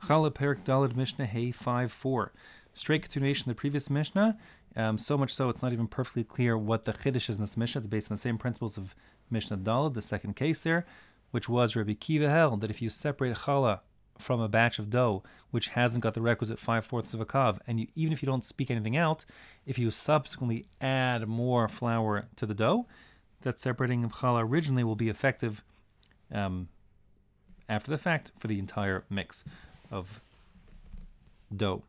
Challah Perik Daled Mishnah Hey 5:4. Straight continuation of the previous Mishnah. So much so it's not even perfectly clear what the Chiddush is in this Mishnah. It's based on the same principles of Mishnah Daled, the second case there, which was Rabbi Kiva held that if you separate challah from a batch of dough which hasn't got the requisite 5/4 of a kav, and even if you don't speak anything out, if you subsequently add more flour to the dough, that separating of challah originally will be effective after the fact for the entire mix of dough.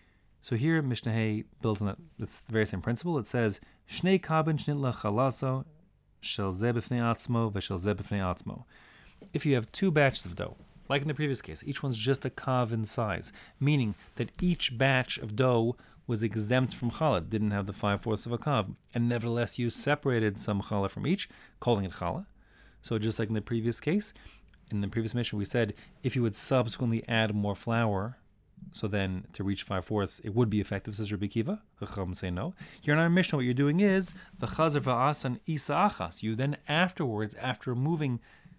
So here Mishnah Hay builds on that. It's the very same principle. It says Shnei kabin shnitla chalaso shel zeh b'fnei atzmo v'shel zeh b'fnei atzmo. If you have two batches of dough, like in the previous case, each one's just a kav in size, meaning that each batch of dough was exempt from challah, didn't have the 5/4 of a kav, and nevertheless you separated some challah from each, calling it challah. So just like in the previous case, in the previous mission we said if you would subsequently add more flour, so then to reach 5/4 it would be effective, says Rabbi Kiva. Chacham say no. Here in our mission what you're doing is v'chazar v'asan isa achas. You then afterwards, after removing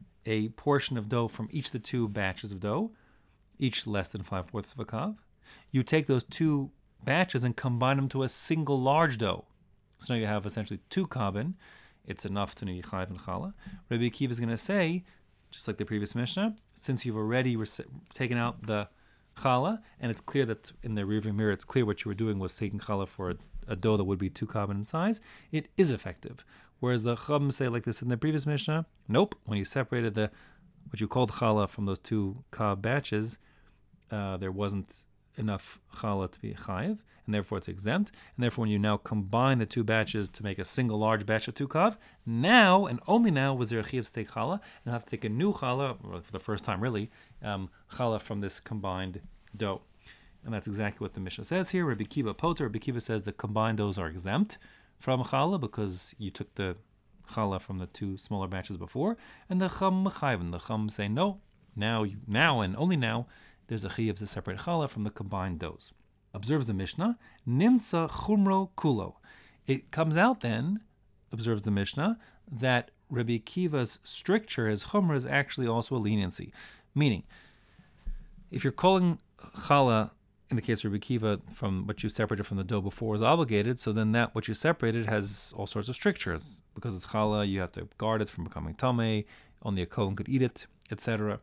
a portion of dough from each of the two batches of dough, each less than 5/4 of a kav, you take those two batches and combine them to a single large dough. So now you have essentially two kabin. It's enough to be chayiv and challah. Rabbi Akiva is going to say, just like the previous Mishnah, since you've already taken out the challah, and it's clear that in the rearview mirror, it's clear what you were doing was taking challah for a dough that would be two kabin in size, it is effective. Whereas the Chum say like this in the previous Mishnah, nope, when you separated what you called challah from those two kav batches, there wasn't enough challah to be chayiv, and therefore it's exempt. And therefore when you now combine the two batches to make a single large batch of two kav, now, and only now, was there a chiyuv to take challah, and you have to take a new challah, or for the first time really, challah from this combined dough. And that's exactly what the Mishnah says here. Rabbi Kiva Poter, Rabbi Kiva says the combined doughs are exempt from challah because you took the challah from the two smaller batches before, and the Chum Mechayven, the Chum say no, now and only now, there's a chiyuv to separate challah from the combined doughs. Observes the Mishnah, Nimtza Chumro Kulo. It comes out then, observes the Mishnah, that Rabbi Kiva's stricture, his chumrah, is actually also a leniency. Meaning, if you're calling challah, in the case of Rabbi Kiva, from what you separated from the dough before was obligated, so then that what you separated has all sorts of strictures. Because it's challah, you have to guard it from becoming tameh, only a kohen could eat it, etc.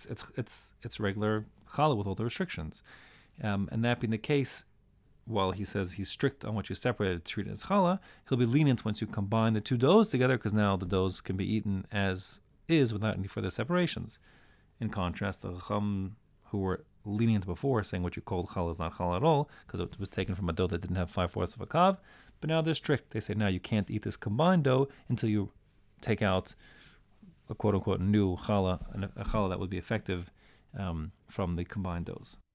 It's regular challah with all the restrictions. And that being the case, while he says he's strict on what you separated, treat it as challah, he'll be lenient once you combine the two doughs together, because now the doughs can be eaten as is without any further separations. In contrast, the Chacham, who were lenient before, saying what you called challah is not challah at all, because it was taken from a dough that didn't have 5/4 of a kav, but now they're strict. They say, now you can't eat this combined dough until you take out a quote-unquote new challah, a challah that would be effective from the combined doughs.